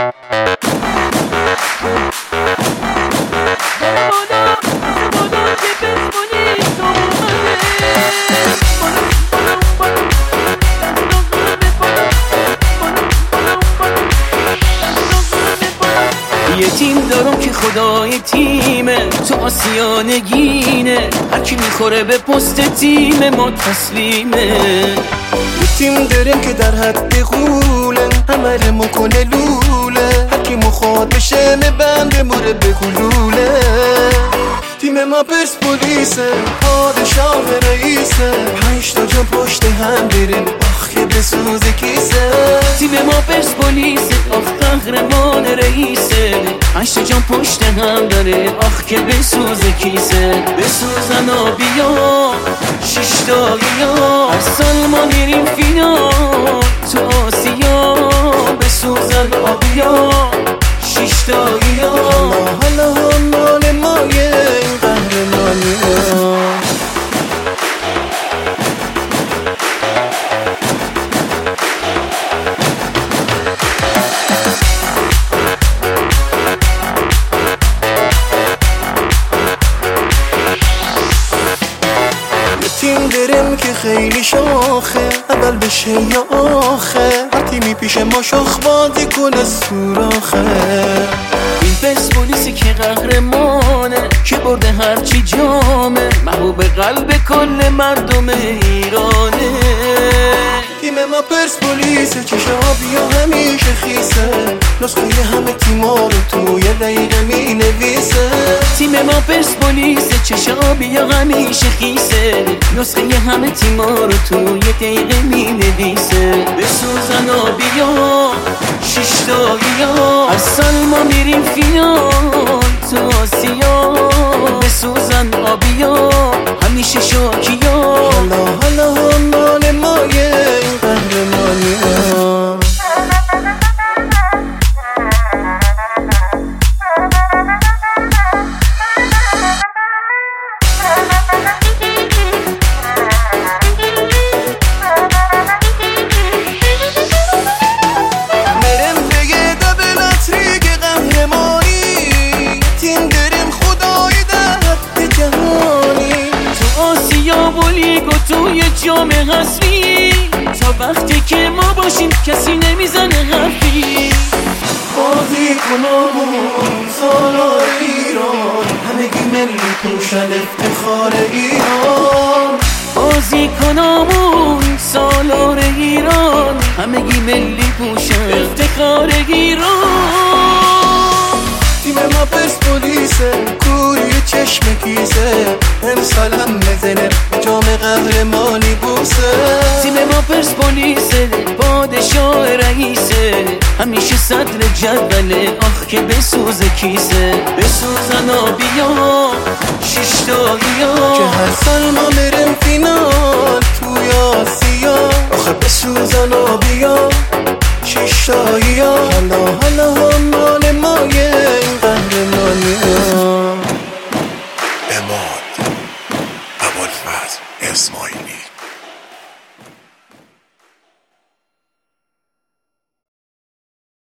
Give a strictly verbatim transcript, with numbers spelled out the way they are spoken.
یه تیم دارم که خدای تیمه، تو آسیا نگینه، هر کی میخوره به پست تیم ما تسلیمه. یه تیم داریم که در حد قوله، همه رو مکنه لوله، هر کی مخواد بشه مبند مره به گلوله. تیم ما پرسپولیسه، پادشاه رئیسه، پنج تا جا پشت هم بریم آخ که بسوزه کیسه. تیم ما پرسپولیسه، آخ قهرمان رئیسه، پنج تا جا پشت هم داره آخ که بسوزه کیسه. بسوزن آبیا شش تاییا، هر سال ما میریم فینال تو آسیا. بسوزن آبیا شش تاییا، حالا هم مال مایه این قهرمانی ها. تیم داریم که خیلی شاخه، اول بشه یا آخه، هر تیمی پیش ما شاخ بازی کنه سوراخه. این پرسپولیسی که قهرمانه، که برده هرچی جامه، محبوب قلب کل مردم ایرانه. تیم ما پرسپولیسه، چشم آبیا همیشه خیسه، نسخه همه تیما رو توی دقیقه می نویسه. تیم ما پرسپولیسه، چشم آبیا همیشه خیسه، نسخه همه تیما رو توی دقیقه می نویسه. بسوزن آبیا شش تاییا، هر سال ما میریم فینال تو آسیا. بسوزن آبیا همیشه شاکیا، حالا حالا هم مال مایه این قهرمانی ها. توی جام حذفی تا وقتی که ما باشیم کسی نمیزنه حرفی. بازی کنامون سالار ایران، همگی ملی پوشن افتخار ایران. بازی کنامون سالار ایران، همگی ملی پوشن افتخار ایران. تیم ما پرسپولیسه، کوری چشم کیسه، امسال هم بزنه جام قهرمانی بوسه. تیم ما پرسپولیسه، پادشاه رئیسه، همیشه صدر جدوله آخ که بسوزه کیسه. بسوزن آبیا شش تاییا، که هر سال